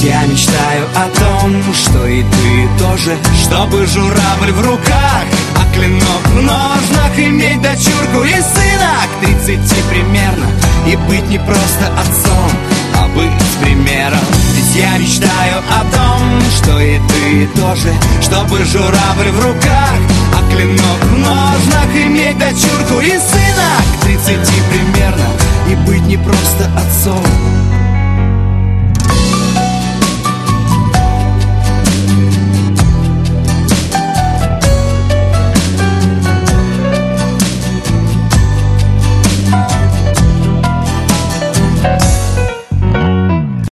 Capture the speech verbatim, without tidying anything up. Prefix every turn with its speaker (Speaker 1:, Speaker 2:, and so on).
Speaker 1: Ведь я мечтаю о том, что и ты тоже, чтобы журавль в руках, а клинок в ножнах, иметь дочурку и сына к тридцати примерно, и быть не просто отцом, а быть примером. Ведь я мечтаю о том, что и ты тоже, чтобы журавль в руках, а клинок в ножнах,